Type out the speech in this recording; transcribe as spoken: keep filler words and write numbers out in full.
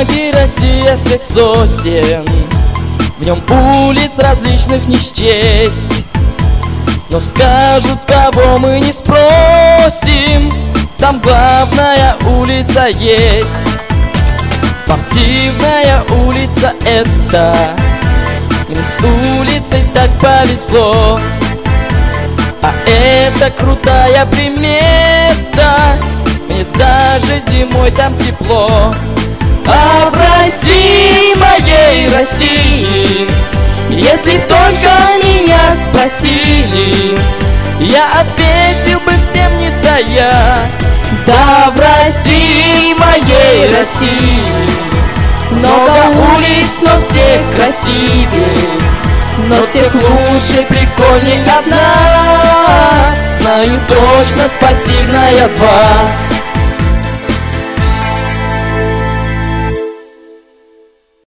моей России средь сосен, в нем улиц различных не счесть. Но скажут, кого мы не спросим, там главная улица есть. Спортивная улица это, мне с улицей так повезло. А это крутая примета, мне даже зимой там тепло. А в России, моей России, если только меня спросили, я ответил бы всем не тая: да, в России, моей России, много улиц, но все красивее, но тех лучше, прикольней одна. Знаю точно, спортивная два.